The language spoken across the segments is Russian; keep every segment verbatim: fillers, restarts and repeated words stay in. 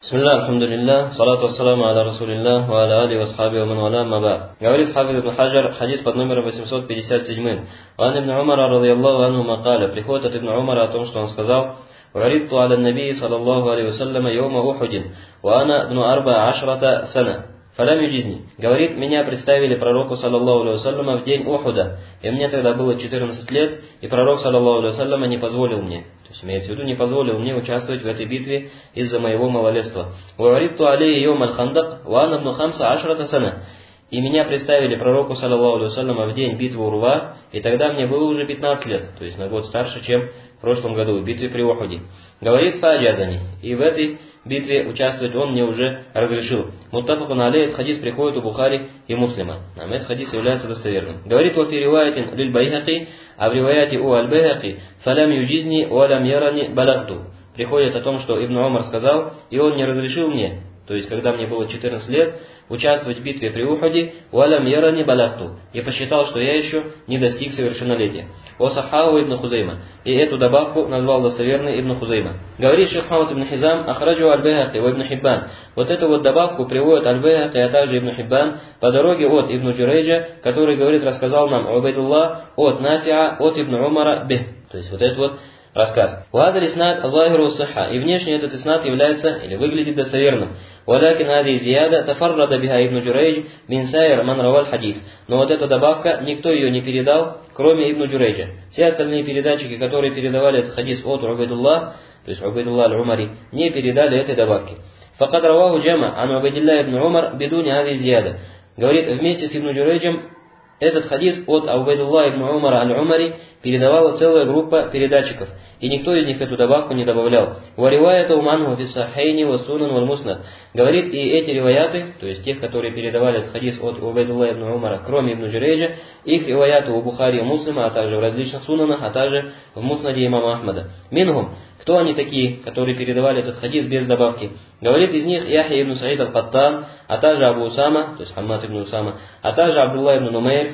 Бисмилля, алхамдулилля, салату вассаламу аля расулилля, ва аля али васхаби ва ман валя, ма ба'д. Говорит хафиз ибн Хаджар, хадис под номером восемьсот пятьдесят семь. Ван ибн Умара, радийаллаху анху, макаля, приходит от ибн Умара о том, что он сказал: «Варидту аля набии, саллаллаху алейхи вассаляма, йома ухудин, ва ана бну арба ашрата сана». Фалям юджизни. Говорит, меня представили пророку, саллаллаху алейхи вассаляма, в день Ухуда, и мне тогда было четырнадцать лет, и пророк, саллаллаху алейхи вассаляма, не позволил мне, то есть имеется в виду, не позволил мне участвовать в этой битве из-за моего малолетства. «Варидту алейхи йом аль-хандак, ва ана бну хамса ашрата сана». И меня представили пророку, саллаллаху алейхи вассаляма, в день битвы Урва, и тогда мне было уже пятнадцать лет, то есть на год старше, чем в прошлом году, в битве при Ухуде. Говорит, фаджазани, и в этой битве участвовать он мне уже разрешил. Муттафакун алейхи, этот хадис приходит у Бухари и Муслима. Нам этот хадис является достоверным. Говорит, «Ва фи риваятин лиль Байхаки», а в риваяте у аль-Байхаки, «Фалям юджизни, валям ярани балахту». Приходит о том, что Ибн Умар сказал, и он не разрешил мне, то есть когда мне было четырнадцать лет, участвовать в битве при Ухуде, «Валям ярани балахту», и посчитал, что я еще не достиг совершеннолетия. «О саххаху ибн Хузайма», и эту добавку назвал достоверный Ибн Хузайма. Говорит шейх Мухаммад ибн Хизам, «Ахраджу аль-Байхаки ва ибн Хиббан». Вот эту вот добавку приводит аль-Байхаки, а также Ибн Хиббан по дороге от Ибн Джурейджа, который, говорит, рассказал нам Убайдуллах от Нафиа, от Ибн Умара бих. То есть вот этот вот рассказ. «Ваадаль иснад азахиру сахха», и внешне этот иснад является или выглядит достоверным. «Валякин ади зияда тафаррада биха Ибн Джурейдж мин сайр ман раваль хадис». Но вот эта добавка, никто ее не передал, кроме Ибн Джурейджа. Все остальные передатчики, которые передавали этот хадис от Убайдуллах, то есть Убайдуллах аль-Умари, не передали этой добавки. «Факад раваху джама ан Убайдилля ибн Умар бидуни ади зияда». Говорит, вместе с Ибн Джурейджем этот хадис от Убайдуллаха ибн Умара аль-Умари передавала целая группа передатчиков, и никто из них эту добавку не добавлял. «Вариваята уманху фи саххайни ва сунан валь муснад». Говорит, и эти риваяты, то есть тех, которые передавали этот хадис от Убайдуллаха ибн Умара, кроме Ибн Джурейджа, их риваяты у Бухари и Муслима, а также в различных сунанах, а также в муснаде имама Ахмада. Минхум, кто они такие, которые передавали этот хадис без добавки? Говорит из них Яхья ибн Саид аль-Каттан, а также Абу Усама, то есть Хаммад ибн Усама, а также Абдулла ибн Нумейр,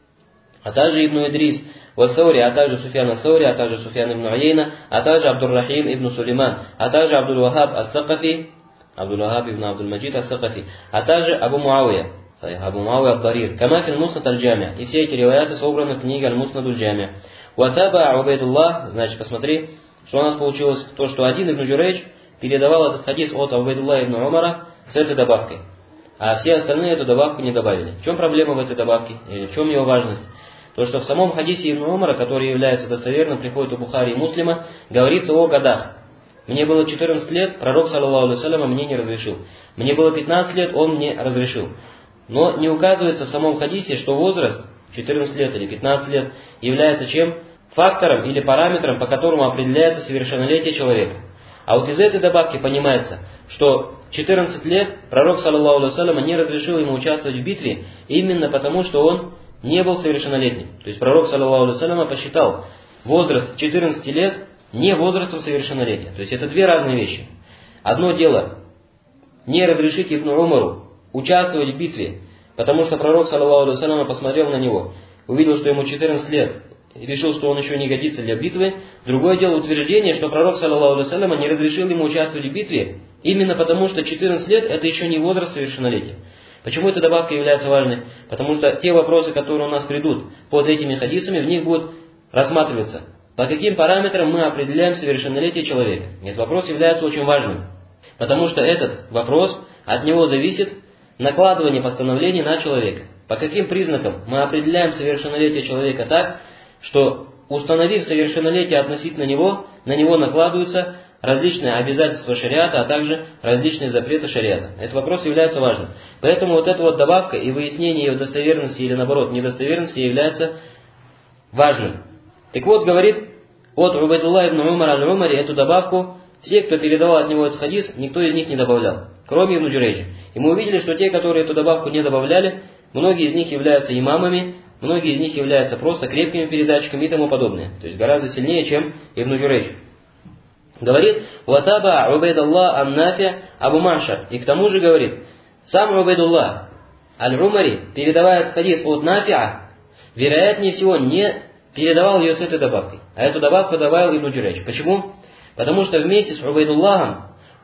а также Ибн Идрис, Вассаури, а также Суфьян ас-Саури, а также Суфьян ибн Уяйна, а также Абдур-Рахим ибн Сулейман, а также Абдул-Вахаб ас-Сакафи, Абдул-Вахаб ибн Абдул-Маджид ас-Сакафи, а также Абу Муавия, Абу Муавия ад-Дарир, Камафин Муснад аль-Джамия. И все эти риваяты собраны в книге Аль-Муснад аль-Джамия. Ватаба Убайдуллах, значит, посмотри, что у нас получилось, то, что один Ибн Джурейдж передавал этот хадис от Убайдуллаха ибн Умара с этой добавкой, а все остальные эту добавку не добавили. В чем проблема в этой добавке? Или в чем ее важность? То, что в самом хадисе Ибн Умара, который является достоверным, приходит у Бухари и Муслима, говорится о годах. Мне было четырнадцать лет, пророк, саллаллаху алейхи вассалям, мне не разрешил. Мне было пятнадцать лет, он мне разрешил. Но не указывается в самом хадисе, что возраст четырнадцать лет или пятнадцать лет является чем? Фактором или параметром, по которому определяется совершеннолетие человека. А вот из этой добавки понимается, что четырнадцать лет пророк, саллаллаху алейхи вассалям, не разрешил ему участвовать в битве именно потому, что он не был совершеннолетним. То есть пророк, саллаллаху алейхи вассалям, посчитал возраст четырнадцати лет не возрастом совершеннолетия. То есть это две разные вещи. Одно дело не разрешить Ибн Умару участвовать в битве, потому что пророк, саллаллаху алейхи вассалям, посмотрел на него, увидел, что ему четырнадцать лет, и решил, что он еще не годится для битвы. Другое дело утверждение, что пророк, саллаллаху алейхи вассалям, не разрешил ему участвовать в битве именно потому, что четырнадцать лет это еще не возраст совершеннолетия. Почему эта добавка является важной? Потому что те вопросы, которые у нас придут под этими хадисами, в них будут рассматриваться. По каким параметрам мы определяем совершеннолетие человека? Этот вопрос является очень важным. Потому что этот вопрос, от него зависит накладывание постановлений на человека. По каким признакам мы определяем совершеннолетие человека так, что, установив совершеннолетие относительно него, на него накладываются различные обязательства шариата, а также различные запреты шариата. Этот вопрос является важным. Поэтому вот эта вот добавка и выяснение ее достоверности или наоборот недостоверности является важным. Так вот, говорит, от Убайдуллаха ибн Умара аль-Умари эту добавку, все, кто передавал от него этот хадис, никто из них не добавлял, кроме Ибн Джурейджа. И мы увидели, что те, которые эту добавку не добавляли, многие из них являются имамами, многие из них являются просто крепкими передатчиками и тому подобное. То есть гораздо сильнее, чем Ибн Джурейдж. Говорит, «Ватаба Убайдуллах ан-Нафи Абу Ма'шар». И к тому же говорит, сам Убайдуллах аль-Умари, передавая этот хадис от Нафиа, вероятнее всего не передавал ее с этой добавкой. А эту добавку добавил Ибн Джурейдж. Почему? Потому что вместе с Убайдуллахом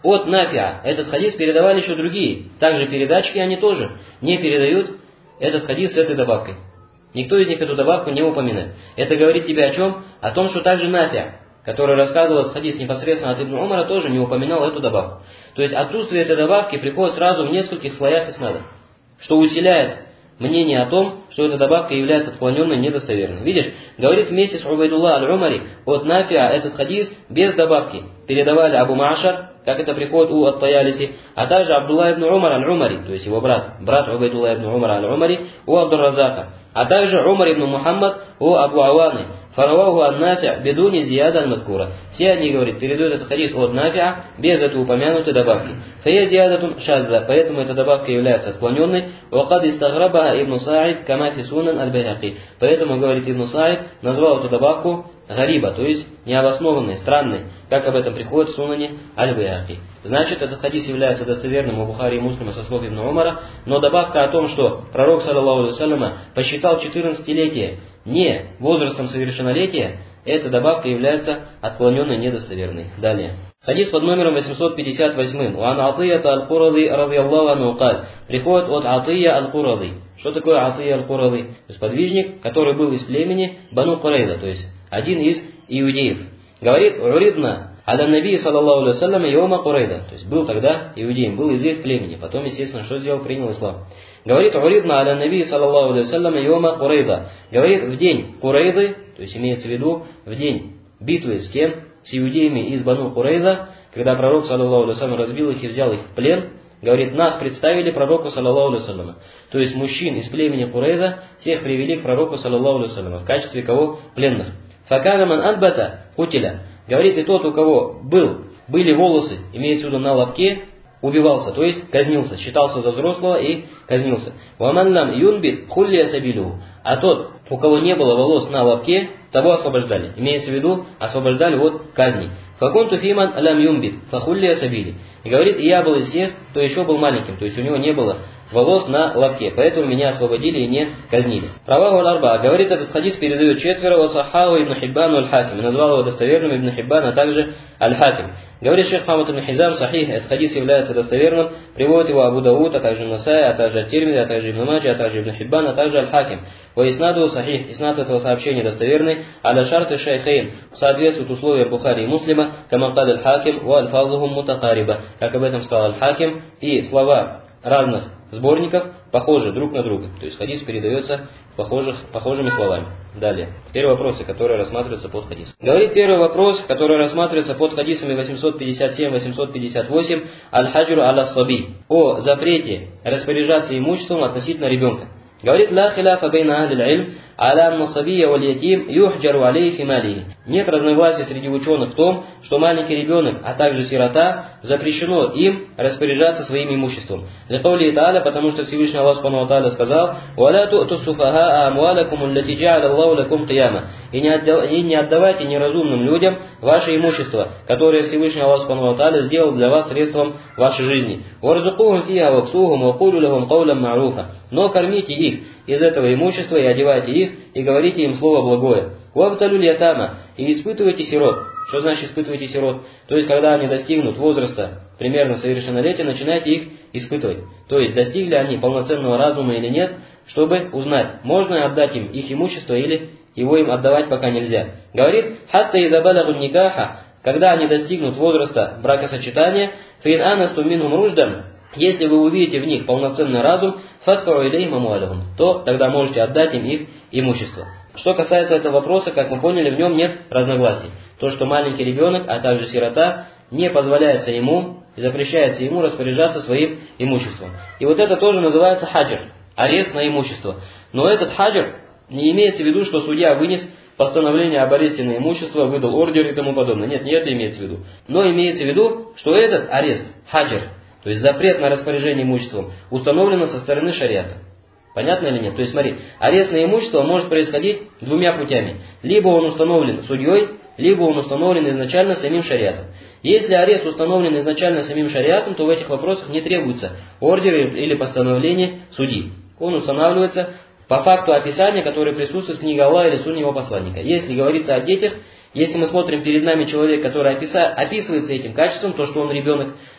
от Нафиа. Этот хадис передавали еще другие. Также передатчики они тоже не передают этот хадис с этой добавкой. Никто из них эту добавку не упоминает. Это говорит тебе о чем? О том, что также Нафиа, который рассказывал этот хадис непосредственно от Ибн Умара, тоже не упоминал эту добавку. То есть отсутствие этой добавки приходит сразу в нескольких слоях исната, что усиляет мнение о том, что эта добавка является отклоненной, недостоверной. Видишь, говорит вместе с Убайдуллах аль-Умари от Нафиа этот хадис без добавки передавали Абу Ма'шар, как это приходит у Ат-Таялиси, а также Абдулла ибн Умар аль-Умари, то есть его брат, брат Убайдулла ибн Умара аль-Умари, у Абдур-Разака, а также Умар ибн Мухаммад у Абу Аваны, фараваху ан-Нафи' бидуни зияда аль-мазкура. Все они, говорят, передают этот хадис от Нафи'a без этой упомянутой добавки. Фая зиядатун шазда, поэтому эта добавка является отклоненной. Вакад истаграбаха ибн Са'ид кама фи сунан аль-Байхақи. Поэтому, говорит Ибн Са'ид, назвал эту добавку гариба, то есть необоснованной, странной, как об этом приходит в сунане аль-Байхақи. Значит, этот хадис является достоверным у Бухари и Муслима со слов Ибн Умара, но добавка о том, что пророк, саллаллаху алейхи ва саллям, посчитал четырнадцатилетие не возрастом совершеннолетия, эта добавка является отклоненной, недостоверной. Далее. Хадис под номером восемьсот пятьдесят восемь. «Уан Атията аль-Курази радийаллаху анху каль». Приходит от Атия аль-Курази. Что такое Атия аль-Курази? То есть подвижник, который был из племени Бану Курайза, то есть один из иудеев. Говорит: «Уридна аля наби саллаллаху алейхи ва саллям йома Курайда». То есть был тогда иудеем, был из их племени. Потом, естественно, что сделал? Принял ислам. Говорит: «Уридна аля наби саллаллаху алейхи ва саллям йома Курайда». Говорит, в день Курайды, то есть имеется в виду в день битвы с кем? С иудеями из Бану Курайза, когда пророк, саллаллаху алейхи ва саллям, разбил их и взял их в плен, говорит, нас представили пророку, саллаллаху алейхи ва саллям. То есть мужчин из племени Курайза всех привели к пророку, саллаллаху алейхи ва саллям, в качестве кого? Пленных. «Факана ман анбата кутиля». Говорит, и тот, у кого был, были волосы, имеется в виду на лобке, убивался, то есть казнился, считался за взрослого и казнился. «Ваман лам юнбит хулия сабилю». А тот, у кого не было волос на лобке, того освобождали. Имеется в виду, освобождали от казни. «Факунту фиман лам юнбит фахулия сабили». И говорит, и я был из тех, кто еще был маленьким, то есть у него не было волос на лобке, поэтому меня освободили и не казнили. Раваху аль-Арба, говорит, этот хадис передает четверо, васахаху ибн Хиббану аль-Хаким, и назвал его достоверным Ибн Хиббан, а также аль-Хаким. Говорит шейх Мухаммад ибн Хизам, сахих, этот хадис является достоверным, приводит его Абу Дауд, а также Насай, а также Ат-Тирмизи, а также Ибн Маджа, а также Ибн Хиббан, а также аль-Хаким. Во иснаду сахих, иснад этого сообщения достоверный, аля шарты шейхейн, соответствует условиям Бухари и Муслима, кама каль аль-Хаким, ва аль-фазухум мутакариба, как об этом сказал аль-Хаким, и слова разных сборников похожи друг на друга. То есть хадис передается похожих, похожими словами. Далее. Теперь вопросы, которые рассматриваются под хадисом. Говорит первый вопрос, который рассматривается под хадисами восемьсот пятьдесят семь восемьсот пятьдесят восемь. Аль-хаджру аля саби. О запрете распоряжаться имуществом относительно ребенка. Говорит, ла хиляфа бейна ахли аль-илм аля анна сабия валь ятим юхджару алейхи фи малихи. Нет разногласий среди ученых в том, что маленький ребенок, а также сирота, запрещено им распоряжаться своим имуществом. Ликаули та'аля, потому что Всевышний Аллах Субхану ва Тааля сказал: «Валя ту'ту суфахаа амвалакум аллати джа'аля Аллаху лакум қияма». И не отдавайте неразумным людям ваше имущество, которое Всевышний Аллах Субхану ва Тааля сделал для вас средством вашей жизни. «Варзукухум фиха ваксухум вакулю лахум каулям ма'руфа». Но кормите их из этого имущества и одевайте их, и говорите им слово благое. «Вабталюль ятама». И испытывайте сирот. Что значит испытывайте сирот? То есть, когда они достигнут возраста примерно совершеннолетия, начинайте их испытывать. То есть, достигли они полноценного разума или нет, чтобы узнать, можно отдать им их имущество или его им отдавать пока нельзя. Говорит, «Хатта иза балагу никаха», когда они достигнут возраста бракосочетания, «Фин анасту минхум руждан», если вы увидите в них полноценный разум, «Фатфару илейхим амуалихум», то тогда можете отдать им их имущество. Что касается этого вопроса, как мы поняли, в нем нет разногласий. То, что маленький ребенок, а также сирота, не позволяется ему, и запрещается ему распоряжаться своим имуществом. И вот это тоже называется хаджр, арест на имущество. Но этот хаджр не имеется в виду, что судья вынес постановление об аресте на имущество, выдал ордер и тому подобное. Нет, не это имеется в виду. Но имеется в виду, что этот арест, хаджр, то есть запрет на распоряжение имуществом, установлено со стороны шариата. Понятно или нет? То есть смотри, арест на имущество может происходить двумя путями. Либо он установлен судьей, либо он установлен изначально самим шариатом. Если арест установлен изначально самим шариатом, то в этих вопросах не требуется ордер или постановление судьи. Он устанавливается по факту описания, которое присутствует в книге Аллаха или сунне его посланника. Если говорится о детях, если мы смотрим перед нами человек, который описа, описывается этим качеством, то, что он ребенок,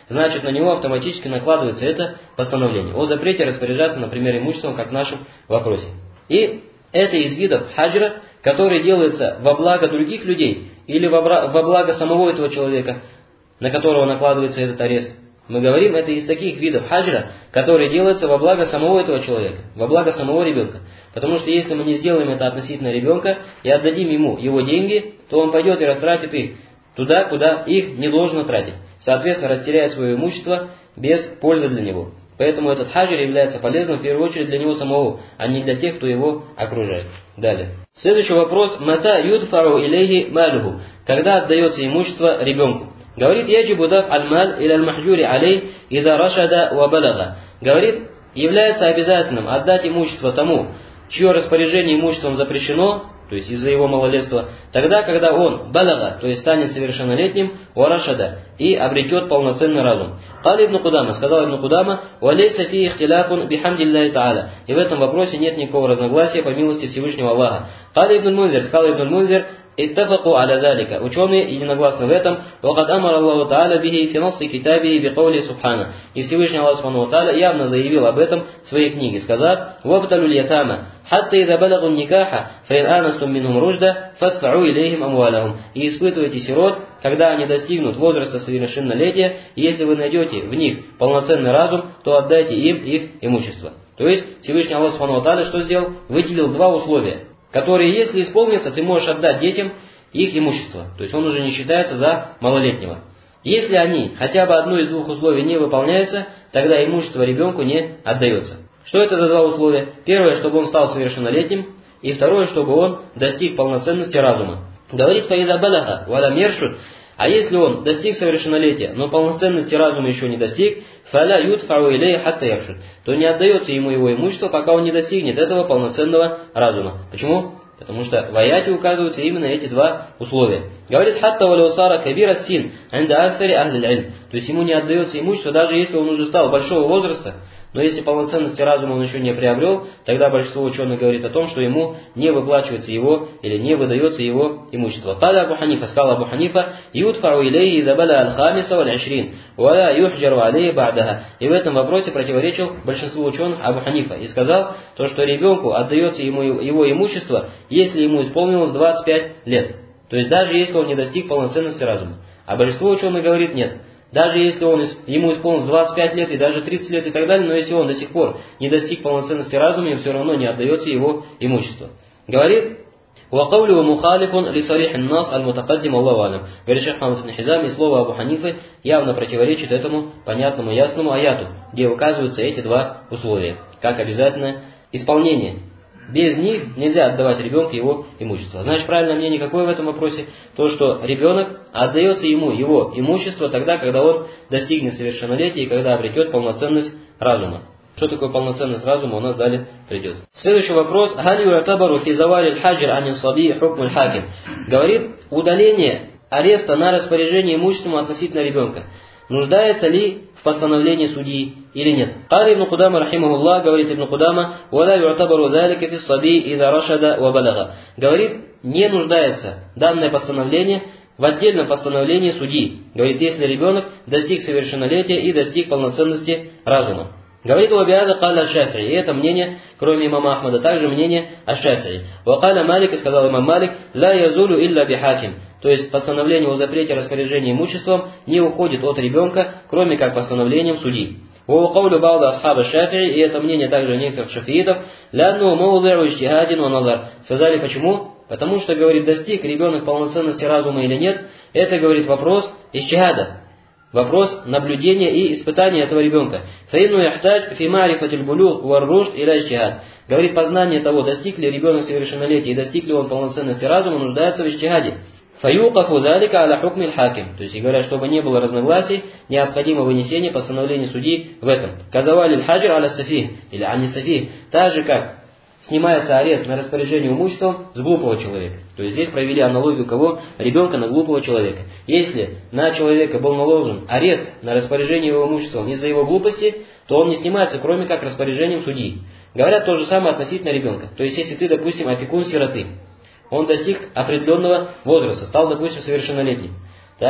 значит на него автоматически накладывается это постановление о запрете распоряжаться, например, имуществом, как в нашем вопросе. И это из видов хаджра, который делается во благо других людей или во благо самого этого человека, на которого накладывается этот арест. Мы говорим, это из таких видов хаджра, которые делаются во благо самого этого человека, во благо самого ребенка. Потому что если мы не сделаем это относительно ребенка и отдадим ему его деньги, то он пойдет и растратит их туда, куда их не должно тратить. Соответственно, растеряет свое имущество без пользы для него. Поэтому этот хаджр является полезным в первую очередь для него самого, а не для тех, кто его окружает. Далее. Следующий вопрос. Мата юдфару илейхи малюху. Когда отдается имущество ребенку? Говорит, яджибу даф аль-маль или аль-махджури алей ида рашада ва балага. Говорит, является обязательным отдать имущество тому, чье распоряжение имуществом запрещено, то есть из-за его малолетства, тогда, когда он балага, то есть станет совершеннолетним, ва рашада, и обретет полноценный разум. Кали ибн Кудама, сказал ибн Кудама, валейса фи ихтиляфун бихамдиллахи та'аля. И в этом вопросе нет никакого разногласия по милости Всевышнего Аллаха. Кали ибн Мунзир, сказал ибн Мунзир, иттафаку аля залика. Ученые единогласны в этом. Вакад амар Аллаху та'аля бихи фи насси китаби бикаули субхана. И Всевышний Аллах субхану та'аля явно заявил об этом в своей книге, сказав: вабталу льятама хатта ида балагу никаха фаин анастум минхум ружда фадфау илейхим амвалахум. И испытывайте сирот, когда они достигнут возраста совершеннолетия, и если вы найдете в них полноценный разум, то отдайте им их имущество. То есть Всевышний Аллах субхану та'аля что сделал? Выделил два условия, которые, если исполнятся, ты можешь отдать детям их имущество. То есть он уже не считается за малолетнего. Если они, хотя бы одно из двух условий не выполняется, тогда имущество ребенку не отдается. Что это за два условия? Первое, чтобы он стал совершеннолетним, и второе, чтобы он достиг полноценности разума. Говорит Фаида Балаха, валам яршут, а если он достиг совершеннолетия, но полноценности разума еще не достиг, фаля юдфау илей хатта яршут, то не отдается ему его имущество, пока он не достигнет этого полноценного разума. Почему? Потому что в аяте указываются именно эти два условия. Говорит, хатта валиусара кабира син, анда аксари ахлиль ильм. То есть ему не отдается имущество, даже если он уже стал большого возраста, но если полноценности разума он еще не приобрел, тогда большинство ученых говорит о том, что ему не выплачивается его или не выдается его имущество. Каля Абу Ханифа, сказал Абу Ханифа, юдфау илейхи ида бала аль-хамиса валь-ашрин, валя юхджару алейхи ба'даха. И в этом вопросе противоречил большинству ученых Абу Ханифа и сказал, то, что ребенку отдается ему его имущество, если ему исполнилось двадцать пять лет. То есть даже если он не достиг полноценности разума. А большинство ученых говорит нет. Даже если он, ему исполнилось двадцать пять лет и даже тридцать лет и так далее, но если он до сих пор не достиг полноценности разума, им все равно не отдается его имущество. Говорит, وَقَوْلُهُ مُخَالِفٌ لِصَرِيحِ النَّاسِ الْمُتَقَدِّمُ اللَّهُ عَلَمْ. Говорит шейх Мухаммад ибн Хизам, и слово Абу Ханифы явно противоречит этому понятному ясному аяту, где указываются эти два условия, как обязательное исполнение. Без них нельзя отдавать ребенку его имущество. Значит, правильное мнение какое в этом вопросе? То, что ребенок отдается ему его имущество тогда, когда он достигнет совершеннолетия и когда обретет полноценность разума. Что такое полноценность разума, у нас далее придет. Следующий вопрос. Галю ятабару фи завалиль хаджир анин саби хукмуль хаким. Говорит, удаление ареста на распоряжение имуществом относительно ребенка нуждается ли в постановлении судьи или нет? Кали ибн Кудама рахимахуллах, говорит ибн Кудама, валя ю'табару залика фи саби ида рашада ва балага. Говорит, не нуждается данное постановление в отдельном постановлении судьи. Говорит, если ребенок достиг совершеннолетия и достиг полноценности разума. Говорит, вабиада каля аш-Шафи'и. И это мнение, кроме имама Ахмада, также мнение аш-Шафи'и. Вакаля Малик, и сказал имам Малик, ла язулю илля бихаким. То есть постановление о запрете распоряжения имуществом не уходит от ребенка, кроме как постановлением судьи. Вакаулю бауда асхаба Шафи'и, и это мнение также некоторых шафиитов, лянну мауди'у иджтихадин ва назар. Сказали почему? Потому что, говорит, достиг ребенок полноценности разума или нет, это, говорит, вопрос иджтихада. Вопрос наблюдения и испытания этого ребенка. Фаинну яхтадж фи ма'рифатиль булуг вар рушд иля иджтихад. Говорит, познание того, достиг ли ребенок совершеннолетия и достиг ли он полноценности разума, нуждается в иджтихаде. Фаюкафу залика аля хукмиль хаким. То есть, говорят, чтобы не было разногласий, необходимо вынесение постановления судьи в этом. Казавалиль хаджир аля сафих, или ани сафих. Так же, как снимается арест на распоряжение имуществом с глупого человека. То есть здесь провели аналогию кого? Ребенка на глупого человека. Если на человека был наложен арест на распоряжение его имуществом из-за его глупости, то он не снимается, кроме как распоряжением судьи. Говорят то же самое относительно ребенка. То есть если ты, допустим, опекун сироты, он достиг определенного возраста, стал, допустим, совершеннолетним. Так?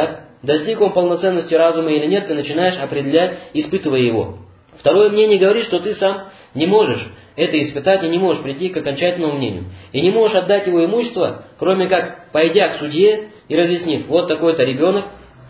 достиг он полноценности разума или нет, ты начинаешь определять, испытывая его. Второе мнение говорит, что ты сам не можешь это испытать и не можешь прийти к окончательному мнению. И не можешь отдать его имущество, кроме как пойдя к судье и разъяснив, вот такой-то ребенок,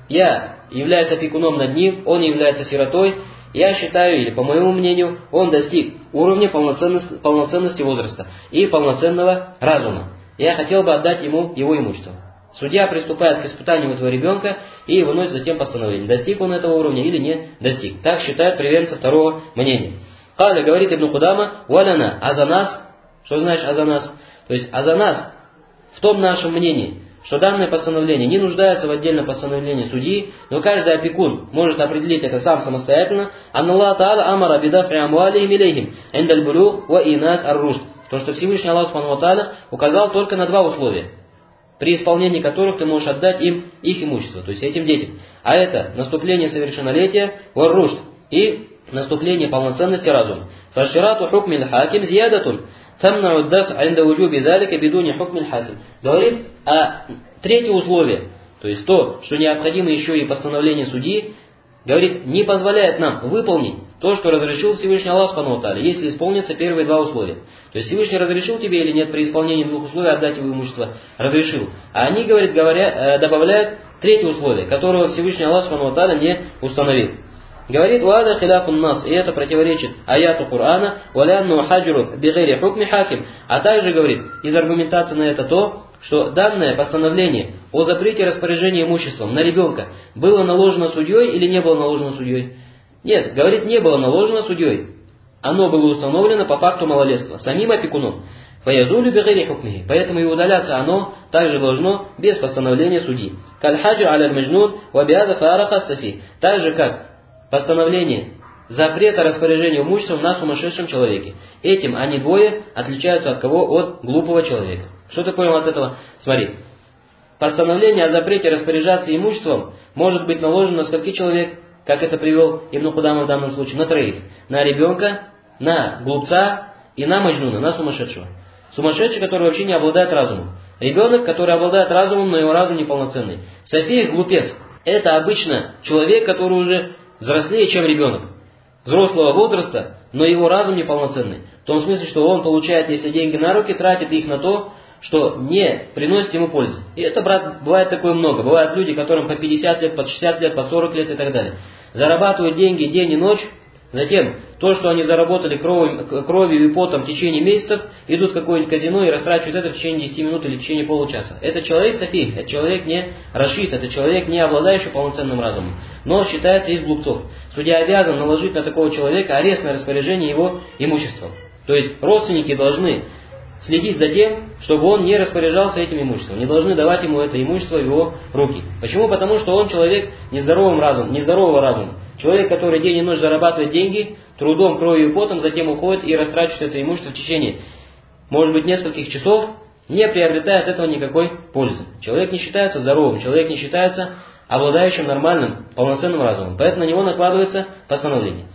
я являюсь опекуном над ним, он является сиротой, я считаю, или по моему мнению, он достиг уровня полноценности, полноценности возраста и полноценного разума. Я хотел бы отдать ему его имущество. Судья приступает к испытанию этого ребенка и выносит затем постановление, достиг он этого уровня или не достиг. Так считают приверженцы второго мнения. Каля, говорит Ибн Кудама, валяна, а за нас, что значит а за нас? То есть а за нас, в том нашем мнении, что данное постановление не нуждается в отдельном постановлении судьи, но каждый опекун может определить это сам самостоятельно. Анналлах та'аля амара бидафри амвалихим илейхим индаль булюх ва инас ар-рушд. То, что Всевышний Аллах Субхану ва Тааля указал только на два условия, при исполнении которых ты можешь отдать им их имущество, то есть этим детям. А это наступление совершеннолетия, вар-рушд, и наступление полноценности разума. Фаширату хукмиль хаким зиядатун. Тамнау даф инда вуджуби залика бидуни хукмиль хаким. Говорит, а третье условие, то есть то, что необходимо еще и постановление судьи, говорит, не позволяет нам выполнить то, что разрешил Всевышний Аллах Субхану ва Тааля, если исполнятся первые два условия. То есть Всевышний разрешил тебе или нет при исполнении двух условий отдать его имущество? Разрешил. А они, говорит, говоря, добавляют третье условие, которого Всевышний Аллах Субхану ва Тааля не установил. Говорит, уада хиляфун нас, и это противоречит аяту Корана, валянну хаджру бигайри хукми хаким. А также, говорит, из аргументации на это то, что данное постановление о запрете распоряжения имуществом на ребенка было наложено судьей или не было наложено судьей? Нет, говорит, не было наложено судьей. Оно было установлено по факту малолетства, самим опекуном. Фаязулю бигайри хукмихи. Поэтому и удаляться оно также должно без постановления судьи. Каль-хаджр аль маджнун ва биада фаараха сафи. Так же как постановление запрета распоряжения имуществом на сумасшедшем человеке. Этим они двое отличаются от кого? От глупого человека. Что ты понял от этого? Смотри. Постановление о запрете распоряжаться имуществом может быть наложено на скольки человек, как это привел Ибн Кудама в данном случае? На троих. На ребенка, на глупца и на маджнуна, на сумасшедшего. Сумасшедший, который вообще не обладает разумом. Ребенок, который обладает разумом, но его разум неполноценный. София, глупец. Это обычно человек, который уже взрослее, чем ребенок. Взрослого возраста, но его разум неполноценный. В том смысле, что он получает, если деньги на руки, тратит их на то, что не приносит ему пользы. И это, брат, бывает такое много. Бывают люди, которым по пятьдесят лет, по шестьдесят лет, по сорок лет и так далее. Зарабатывают деньги день и ночь. Затем то, что они заработали кровью, кровью и потом в течение месяцев, идут в какое-нибудь казино и растрачивают это в течение десяти минут или в течение получаса. Это человек сафих, это человек не рашид, это человек не обладающий полноценным разумом, но считается из глупцов. Судья обязан наложить на такого человека арест на распоряжение его имуществом. То есть родственники должны следить за тем, чтобы он не распоряжался этим имуществом, не должны давать ему это имущество в его руки. Почему? Потому что он человек нездоровым разумом, нездорового разума. Человек, который день и ночь зарабатывает деньги, трудом, кровью и потом, затем уходит и растрачивает это имущество в течение, может быть, нескольких часов, не приобретает от этого никакой пользы. Человек не считается здоровым, человек не считается обладающим нормальным, полноценным разумом. Поэтому на него накладывается постановление.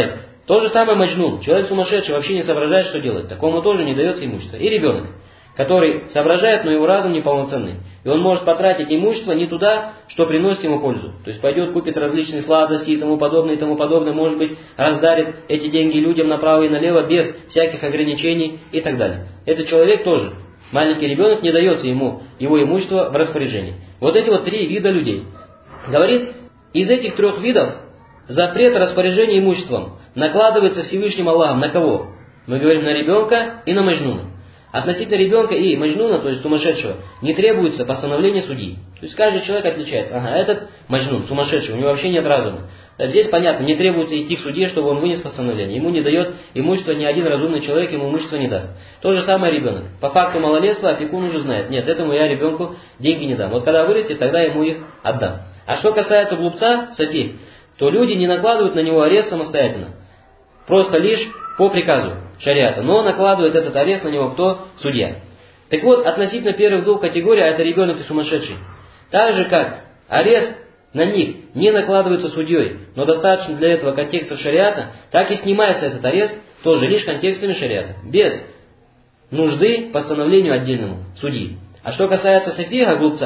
То же самое маджнун. Человек сумасшедший вообще не соображает, что делать. Такому тоже не дается имущество. И ребенок, который соображает, но его разум неполноценный. И он может потратить имущество не туда, что приносит ему пользу. То есть пойдет, купит различные сладости и тому подобное, и тому подобное. Может быть, раздарит эти деньги людям направо и налево, без всяких ограничений и так далее. Этот человек тоже, маленький ребенок, не дается ему его имущество в распоряжении. Вот эти вот три вида людей. Говорит, из этих трех видов запрет распоряжения имуществом накладывается Всевышним Аллахом на кого? Мы говорим на ребенка и на маджнуна. Относительно ребенка и маджнуна, то есть сумасшедшего, не требуется постановление судьи. То есть каждый человек отличается. Ага, этот маджнун, сумасшедший, у него вообще нет разума. Здесь понятно, не требуется идти к судье, чтобы он вынес постановление. Ему не дает имущество ни один разумный человек, ему имущество не даст. То же самое ребенок. По факту малолетства опекун уже знает. Нет, этому я ребенку деньги не дам. Вот когда вырастет, тогда ему их отдам. А что касается глупца, сафих, то люди не накладывают на него арест самостоятельно. Просто лишь по приказу шариата. Но накладывает этот арест на него кто? Судья. Так вот, относительно первых двух категорий, а это ребенок и сумасшедший. Так же как арест на них не накладывается судьей, но достаточно для этого контекста шариата, так и снимается этот арест тоже лишь контекстами шариата. Без нужды постановлению отдельному судьи. А что касается сафиха, глупца,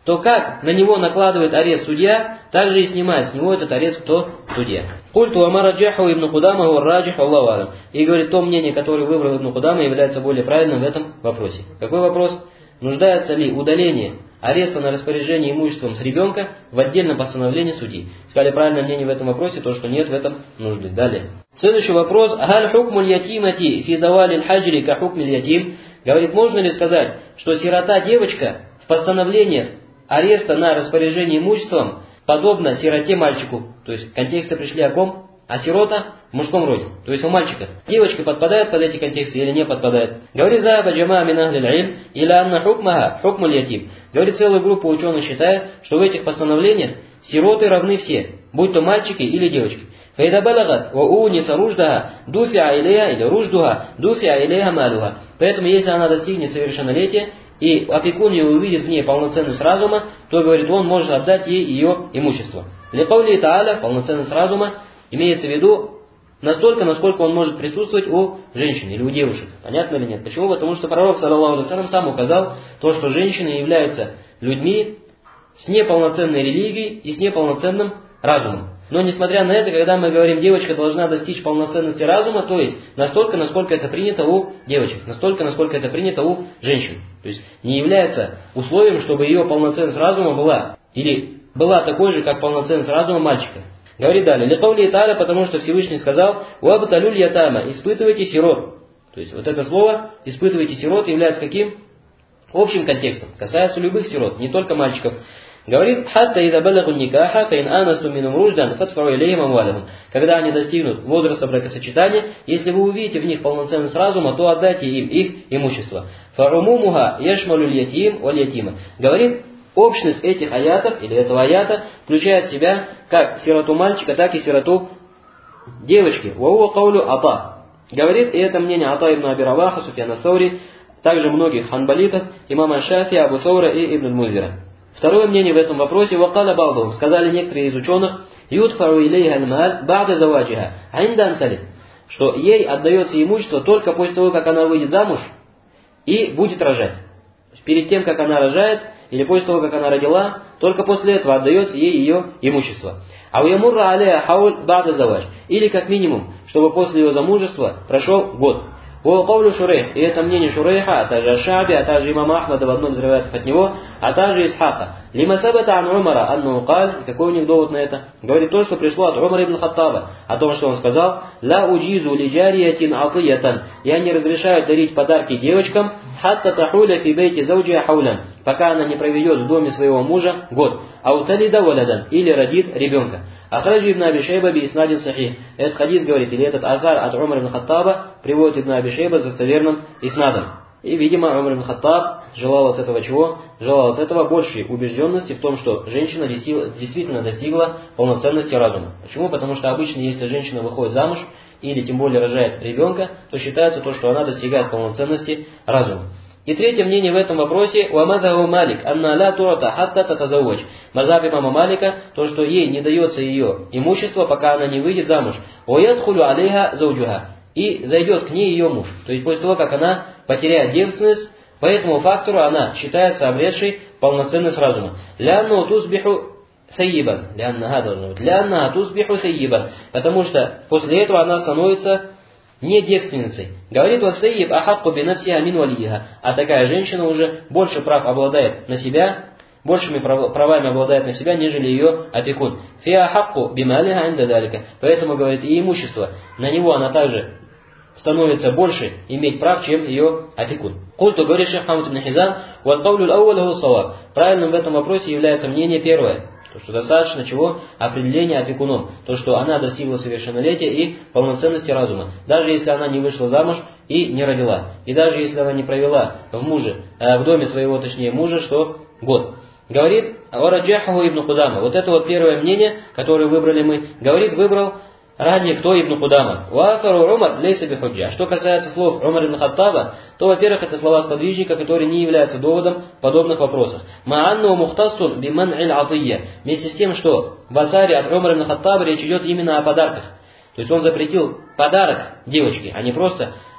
то как на него накладывает арест судья, так же и снимает с него этот арест кто? Судья. Культу амараджаху ибн Кудама варраджих Аллаху алям. И говорит, то мнение, которое выбрал Ибн Кудама, является более правильным в этом вопросе. Какой вопрос? Нуждается ли удаление ареста на распоряжение имуществом с ребенка в отдельном постановлении судьи? Сказали правильное мнение в этом вопросе, то, что нет в этом нужды. Далее. Следующий вопрос. Халь хукмуль ятимати фи завалиль хаджри ка хукмиль ятим. Говорит, можно ли сказать, что сирота девочка в постановлениях ареста на распоряжение имуществом подобно сироте мальчику? То есть контексты пришли о ком? А сирота в мужском роде, то есть у мальчика. Девочка подпадает под эти контексты или не подпадает? Говорит, заба джама мин ахлил илм иля анна хукмаха хукмуль ятим. Говорит, целая группа ученых считает, что в этих постановлениях сироты равны все, будь то мальчики или девочки. Фаида балагат ва униса руждаха дуфиа илейха или руждуха дуфиа илейха малуха. Поэтому, если она достигнет совершеннолетия и опекун ее увидит в ней полноценность разума, то, говорит, он может отдать ей ее имущество. Ликаули тааля, полноценность разума, имеется в виду настолько, насколько он может присутствовать у женщин или у девушек. Понятно или нет? Почему? Потому что пророк, саллаллаху алейхи ва саллям, сам указал то, что женщины являются людьми с неполноценной религией и с неполноценным разумом. Но несмотря на это, когда мы говорим, девочка должна достичь полноценности разума, то есть настолько, насколько это принято у девочек, настолько, насколько это принято у женщин. То есть не является условием, чтобы ее полноценность разума была или была такой же, как полноценность разума мальчика. Говорит далее, ликаули тааля, потому что Всевышний сказал, уабталюль ятама, испытывайте сирот. То есть вот это слово, испытывайте сирот, является каким? Общим контекстом, касается любых сирот, не только мальчиков. Говорит, хатта ида балагу никаха, фаин анасту минум руждан, фатфару илейхим амвалихум. Когда они достигнут возраста бракосочетания, если вы увидите в них полноценность разума, то отдайте им их имущество. Фарумумуха яшмалюль ятим валь ятима. Говорит, общность этих аятов, или этого аята, включает в себя как сироту мальчика, так и сироту девочки. Ваува каулю ата. Говорит, и это мнение Ата ибн Аби Раваха, Суфьяна Саури, также многих ханбалитов, имама Шафи, Абу Саура и Ибн Музира. Второе мнение в этом вопросе, вакаля ба'духум, сказали некоторые из ученых, юдфару илейха аль-мааль ба'да заваджиха, инда анталит, что ей отдается имущество только после того, как она выйдет замуж и будет рожать. Перед тем, как она рожает, или после того, как она родила, только после этого отдается ей ее имущество. А у ямурра алея хауль ба'да завадж, или как минимум, чтобы после ее замужества прошел год. О каулю Шурейх, и это мнение Шурейха, а также Шаби, а также имама Ахмада в одном из риваятов от него, а также Исхака. Лима сабата ан Умара, анну каль, и какой у них довод на это? Говорит то, что пришло от Умара ибн Хаттаба, о том, что он сказал, ла уджизу ли джариятин атиятан, я не разрешаю дарить подарки девочкам, хатта тахуля фи бейти зауджия хаулян, пока она не проведет в доме своего мужа год, ауталида валядан, или родит ребенка. Ахраджи ибн Аби Шейба би иснадин сахих. Этот хадис, говорит, или этот азар от Умара ибн Хаттаба приводит ибн Аби Шейба с достоверным иснадом. И, видимо, Умар ибн Хаттаб желал от этого чего? Желал от этого большей убежденности в том, что женщина действительно достигла полноценности разума. Почему? Потому что обычно, если женщина выходит замуж, или тем более рожает ребенка, то считается то, что она достигает полноценности разума. И третье мнение в этом вопросе, уамазаху Малик, анна ла туата хатта татазаввадж. Мазхаб имама Малика, то, что ей не дается ее имущество, пока она не выйдет замуж. Уядхулю алейха зауджуха. И зайдет к ней ее муж. То есть после того, как она потеряет девственность, по этому фактору она считается обретшей полноценность разума. Лянну тусбиху сайибан. Лянна должно быть. Лянна тусбиху сайибан. Потому что после этого она становится не девственницей. Говорит вассайиб ахакку бинавсиха мин валиха. А такая женщина уже больше прав обладает на себя, большими правами обладает на себя, нежели ее опекун. Фи ахакку бималиха инда далика. Поэтому, говорит, и имущество на него она также становится больше иметь прав, чем ее опекун. Культу, говорит шейх Хамад ибн Хизам, валь каулю ал-ауаль ху саваб. Правильным в этом вопросе является мнение первое. То, что достаточно чего? Определения опекуном. То, что она достигла совершеннолетия и полноценности разума. Даже если она не вышла замуж и не родила. И даже если она не провела в муже, в доме своего, точнее, мужа, что год. Говорит, вараджахаху ибн Кудама. Вот это вот первое мнение, которое выбрали мы. Говорит, выбрал ранее кто ибн Кудама. Вафару Умар лейса бихуджа. Что касается слов Умар ибн Хаттаба, то, во-первых, это слова сподвижника, которые не являются доводом в подобных вопросах. Маанну мухтассун биман иль атiyya. Вместе с тем, что в Асаре от Умара ибн Хаттаба речь идет именно о подарках. То есть он запретил подарок девочке, а не просто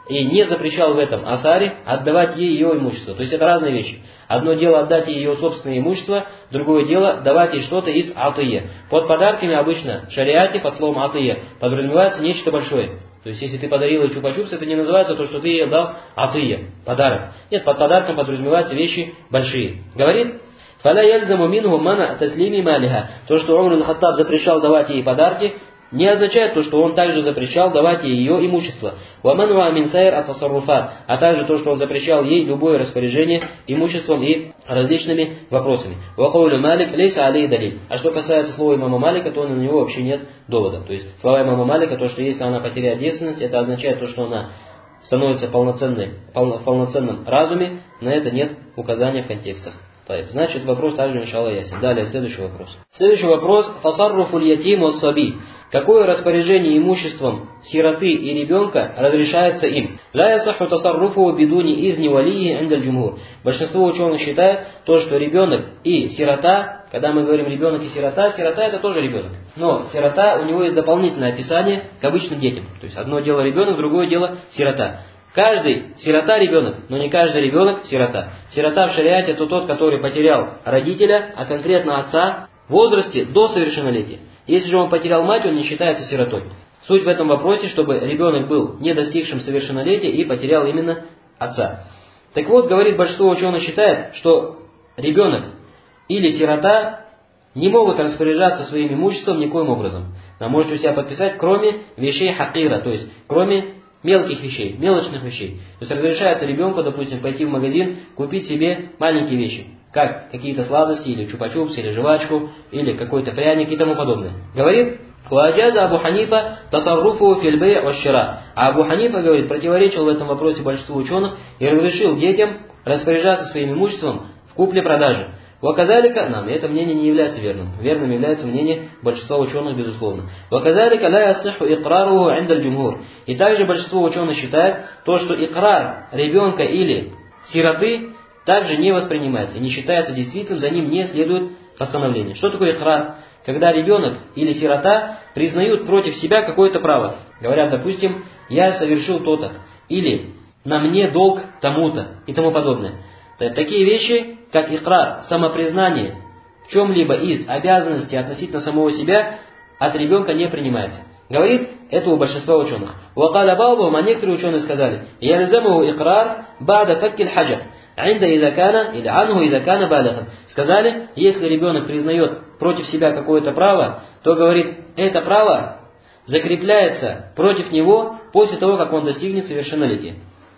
и не запрещал в этом асаре отдавать ей ее имущество. То есть это разные вещи. Одно дело отдать ей ее собственное имущество, другое дело давать ей что-то из атые. Под подарками обычно в шариате под словом атые подразумевается нечто большое. То есть если ты подарил ей чупа-чупс, это не называется то, что ты ей дал атые, подарок. Нет, под подарком подразумеваются вещи большие. Говорит, «Фаля яльзаму минху мана таслими малиха». То, что Умар ибн-Хаттаб запрещал давать ей подарки, не означает то, что он также запрещал давать ей ее имущество. «Вамануа мин сайр ат-тасарруфат», а также то, что он запрещал ей любое распоряжение имуществом и различными вопросами. «Вахаулю малик лейса алей далиль». А что касается слова имама Малика, то на него вообще нет довода. То есть слова имама Малика, то, что если она потеряет девственность, это означает то, что она становится полноценной, полно, в полноценном разуме, на это нет указания в контекстах. Значит, вопрос также, иншаллах, ясен. Далее, следующий вопрос. Следующий вопрос. Тасарруфуль ятим ос-саби. Какое распоряжение имуществом сироты и ребенка разрешается им? Ла ясаху тасарруфу бидуни изни валии индаль джумхур. Большинство ученых считает то, что ребенок и сирота, когда мы говорим ребенок и сирота, сирота это тоже ребенок. Но сирота, у него есть дополнительное описание к обычным детям. То есть одно дело ребенок, другое дело сирота. Каждый сирота ребенок, но не каждый ребенок сирота. Сирота в шариате это тот, который потерял родителя, а конкретно отца, в возрасте до совершеннолетия. Если же он потерял мать, он не считается сиротой. Суть в этом вопросе, чтобы ребенок был не достигшим совершеннолетия и потерял именно отца. Так вот, говорит, большинство ученых считает, что ребенок или сирота не могут распоряжаться своим имуществом никоим образом. Вы можете у себя подписать, кроме вещей хакира, то есть кроме мелких вещей, мелочных вещей. То есть разрешается ребенку, допустим, пойти в магазин, купить себе маленькие вещи, как какие-то сладости, или чупа-чупс, или жвачку, или какой-то пряник и тому подобное. Говорит, «Ваджаза Абу Ханифа тасарруфу фил бэй' ва-шира». А Абу Ханифа, говорит, противоречил в этом вопросе большинству ученых и разрешил детям распоряжаться своим имуществом в купле-продаже. Ваказалика, нам это мнение не является верным. Верным является мнение большинства ученых, безусловно. Ваказалика ла ясиху икраруху индаль джумхур. И также большинство ученых считает то, что икрар ребенка или сироты также не воспринимается, не считается действительным, за ним не следует постановление. Что такое икрар? Когда ребенок или сирота признают против себя какое-то право. Говорят, допустим, я совершил то-то, или на мне долг тому-то и тому подобное. Такие вещи, как икрар, самопризнание в чем-либо из обязанностей относительно самого себя, от ребенка не принимается. Говорит, это у большинства ученых. Вакаля ба'духум, а некоторые ученые сказали, ялзамуху икрар ба'да факкиль хаджар. Инда идакана или анху идакана балихан. Сказали, если ребенок признает против себя какое-то право, то, говорит, это право закрепляется против него после того, как он достигнет совершеннолетия.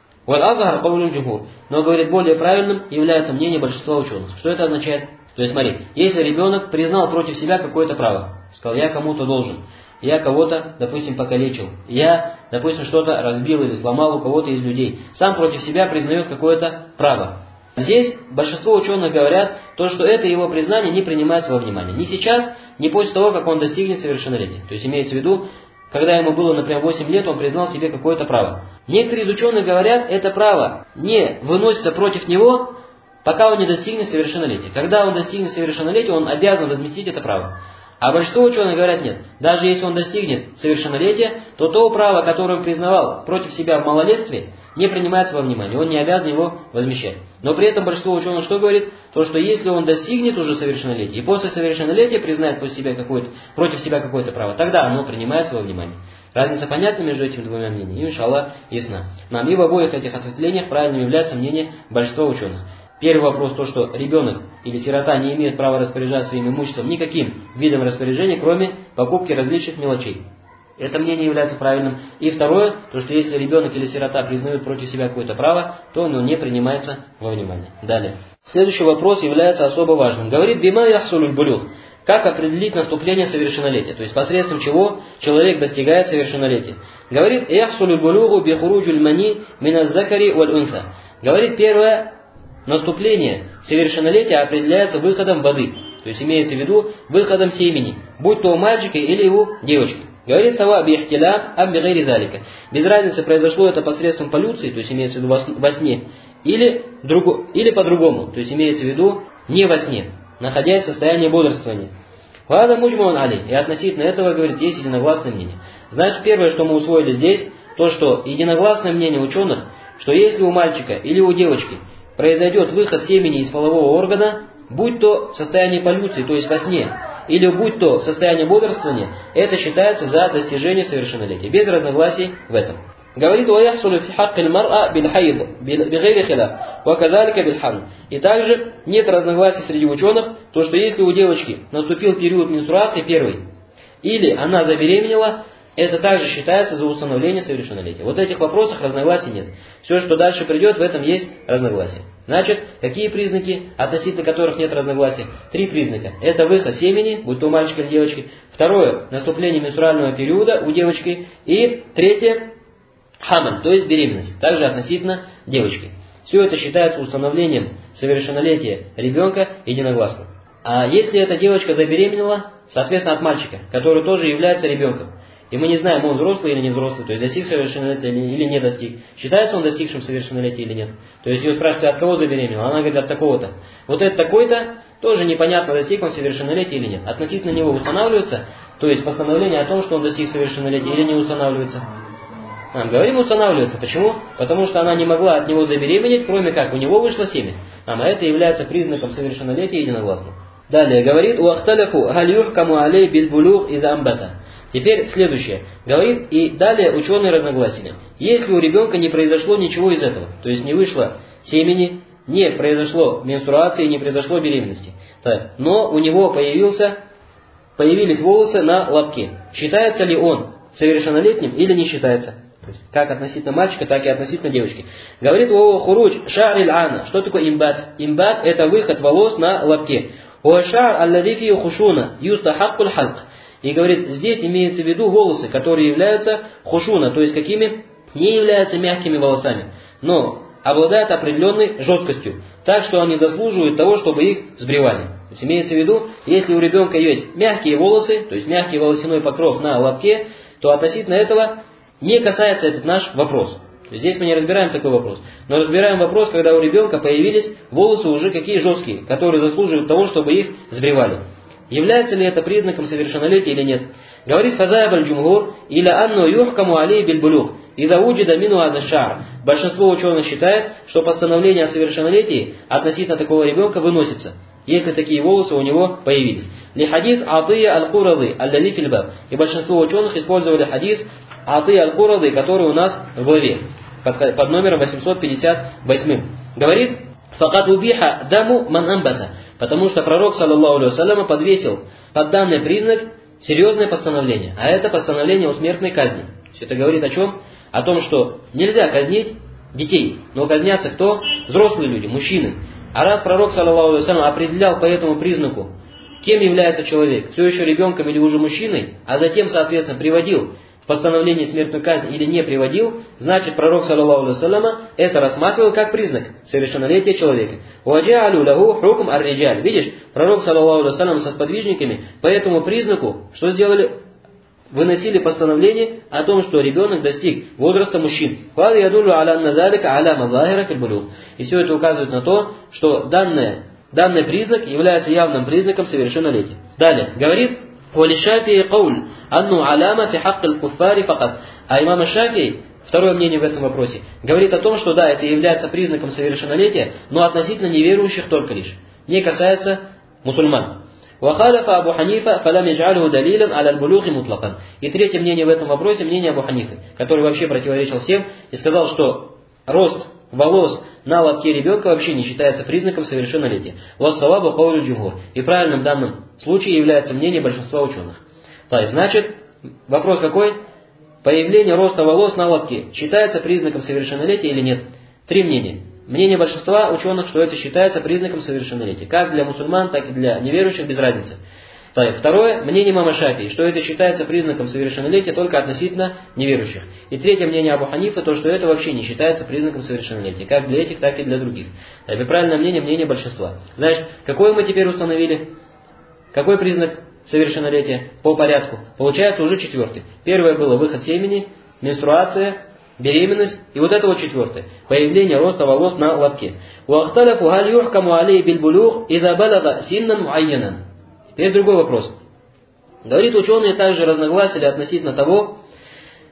Но, говорит, более правильным является мнение большинства ученых. Что это означает? То есть, смотри, если ребенок признал против себя какое-то право, сказал, я кому-то должен, я кого-то, допустим, покалечил, я, допустим, что-то разбил или сломал у кого-то из людей, сам против себя признает какое-то право. Здесь большинство ученых говорят, то, что это его признание не принимается во внимание. Ни сейчас, ни после того, как он достигнет совершеннолетия. То есть, имеется в виду, когда ему было, например, восемь лет, он признал себе какое-то право. Некоторые из ученых говорят, это право не выносится против него, пока он не достигнет совершеннолетия. Когда он достигнет совершеннолетия, он обязан возместить это право. А большинство ученых говорят, нет. Даже если он достигнет совершеннолетия, то то право, которое он признавал против себя в малолетстве, не принимается во внимание. Он не обязан его возмещать. Но при этом большинство ученых что говорит? То, что если он достигнет уже совершеннолетия, и после совершеннолетия признает после себя какое-то, против себя какое-то право, тогда оно принимается во внимание. Разница понятна между этими двумя мнениями? Иншаллах, ясна. Нам и в обоих этих ответвлениях правильным является мнение большинства ученых. Первый вопрос, то, что ребенок или сирота не имеет права распоряжаться своим имуществом никаким видом распоряжения, кроме покупки различных мелочей. Это мнение является правильным. И второе, то, что если ребенок или сирота признают против себя какое-то право, то оно не принимается во внимание. Далее. Следующий вопрос является особо важным. Говорит, бима яхсулюль булюх. Как определить наступление совершеннолетия? То есть посредством чего человек достигает совершеннолетия. Говорит, яхсулюль булюху бихуруджуль мани миназзакари валь унса. Говорит, первое, наступление совершеннолетия определяется выходом воды. То есть имеется в виду выходом семени, будь то у мальчика или у девочки. Говорит сава бихтилям ам бигайри залика. Без разницы, произошло это посредством полюции, то есть имеется в виду во сне, или, друго, или по-другому, то есть имеется в виду не во сне, находясь в состоянии бодрствования. Вада муджмаун али. И относительно этого, говорит, есть единогласное мнение. Значит, первое, что мы усвоили здесь, то, что единогласное мнение ученых, что если у мальчика или у девочки произойдет выход семени из полового органа, будь то в состоянии полюции, то есть во сне, или будь то в состоянии бодрствования, это считается за достижение совершеннолетия, без разногласий в этом. Говорит: «Ваяхсулу фи хаккил мар'a биль хайд, бигайри хиляф, ва казалика биль хамл». И также нет разногласий среди ученых, то, что если у девочки наступил период менструации первый, или она забеременела, это также считается за установление совершеннолетия. Вот в этих вопросах разногласий нет. Все, что дальше придет, в этом есть разногласия. Значит, какие признаки, относительно которых нет разногласий? Три признака. Это выход семени, будь то у мальчика или девочки. Второе, наступление менструального периода у девочки. И третье, хамаль, то есть беременность. Также относительно девочки. Все это считается установлением совершеннолетия ребенка единогласно. А если эта девочка забеременела, соответственно, от мальчика, который тоже является ребенком, и мы не знаем, он взрослый или не взрослый, то есть достиг совершеннолетия или не достиг. Считается он достигшим совершеннолетия или нет. То есть ее спрашивают: от кого забеременела? Она говорит: от такого-то. Вот этот такой-то тоже непонятно, достиг он совершеннолетия или нет. Относительно него устанавливается, то есть постановление о том, что он достиг совершеннолетия, или не устанавливается. А, говорим, устанавливается. Почему? Потому что она не могла от него забеременеть, кроме как у него вышло семя. А это является признаком совершеннолетия единогласно. Далее говорит: «Уахталяху халь юхкаму алей биль булуг из амбата». Теперь следующее. Говорит, и далее ученые разногласия. Если у ребенка не произошло ничего из этого, то есть не вышло семени, не произошло менструации, не произошло беременности, так, но у него появился, появились волосы на лобке, считается ли он совершеннолетним или не считается? Как относительно мальчика, так и относительно девочки. Говорит: «О хуруч ша'риль ана». Что такое имбат? Имбат — это выход волос на лобке. «О ша'р аллади фи хушуна юстахаккуль халк». И говорит, здесь имеется в виду волосы, которые являются хушуна, то есть какими? Не являются мягкими волосами, но обладают определенной жесткостью, так что они заслуживают того, чтобы их сбривали. То есть имеется в виду, если у ребенка есть мягкие волосы, то есть мягкий волосяной покров на лобке, то относительно этого не касается этот наш вопрос. Здесь мы не разбираем такой вопрос, но разбираем вопрос, когда у ребенка появились волосы уже какие жесткие, которые заслуживают того, чтобы их сбривали. Является ли это признаком совершеннолетия или нет? Говорит Фазаяб аль-Джумгур: «Иля анну юхкаму алей биль булуг, ида уджида мину ада-шар». Большинство ученых считает, что постановление о совершеннолетии относительно такого ребенка выносится, если такие волосы у него появились. Ли хадис Атия аль-Курады аль-Дали фильбаб. И большинство ученых использовали хадис Атия аль-Курады, который у нас в главе, под, под номером восемьсот пятьдесят восемь. Говорит: «Факат убиха даму ман амбата». Потому что пророк, саллаллаху алейхи вассаляма, подвесил под данный признак серьезное постановление. А это постановление о смертной казни. Все это говорит о чем? О том, что нельзя казнить детей, но казнятся кто? Взрослые люди, мужчины. А раз пророк, саллаллаху алейхи вассалям, определял по этому признаку, кем является человек, все еще ребенком или уже мужчиной, а затем, соответственно, приводил в постановление смертную казнь или не приводил, значит, пророк, саллаллаху алейхи вассалям, это рассматривал как признак совершеннолетия человека. «Уаджа'алю лаху хукм ар-риджаль». Видишь, пророк, саллаллаху алейхи вассалям, со сподвижниками по этому признаку, что сделали? Выносили постановление о том, что ребенок достиг возраста мужчин. И все это указывает на то, что данное, данный признак является явным признаком совершеннолетия. Далее, говорит: «Валишафии кауль, анну аляма фи хаккил куффари факат». А имам Шафии, второе мнение в этом вопросе, говорит о том, что да, это является признаком совершеннолетия, но относительно неверующих только лишь. Не касается мусульман. «Вахаляфа Абу Ханифа фалам яджалю далилам аля булухи мутлакан». И третье мнение в этом вопросе, мнение Абу Ханифы, который вообще противоречил всем и сказал, что рост волос на лобке ребенка вообще не считается признаком совершеннолетия. «Вассавабу каулю джумхур». И правильным в данном случае является мнение большинства ученых. Так, значит, вопрос какой? Появление роста волос на лобке считается признаком совершеннолетия или нет? Три мнения. Мнение большинства ученых, что это считается признаком совершеннолетия. Как для мусульман, так и для неверующих, без разницы. Так, второе, мнение имама Шафии, что это считается признаком совершеннолетия только относительно неверующих. И третье мнение Абу Ханифы, то, что это вообще не считается признаком совершеннолетия. Как для этих, так и для других. Так, и правильное мнение, мнение большинства. Значит, какое мы теперь установили? Какой признак совершеннолетия по порядку? Получается уже четвертый. Первое было выход семени, менструация, беременность, и вот это вот четвертое. Появление роста волос на лобке. «Уахталяфу халь юхкаму алей биль булух иза балага синнан муайянан». Теперь другой вопрос. Говорит, ученые также разногласили относительно того,